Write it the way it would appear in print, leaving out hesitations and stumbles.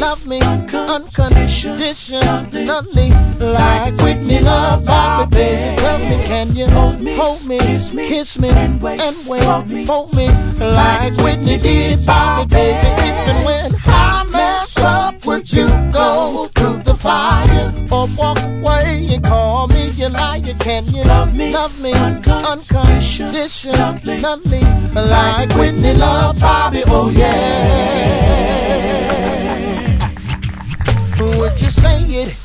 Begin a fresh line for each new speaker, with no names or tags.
love me unconditionally, like Whitney loved Bobby, baby. Tell me, can you hold me, kiss me, and wait for me, like Whitney did Bobby, baby. Even when I mess up, would you go through the fire or walk away and call me a liar? Can you love me unconditionally, like Whitney loved Bobby? Oh yeah. Would you say it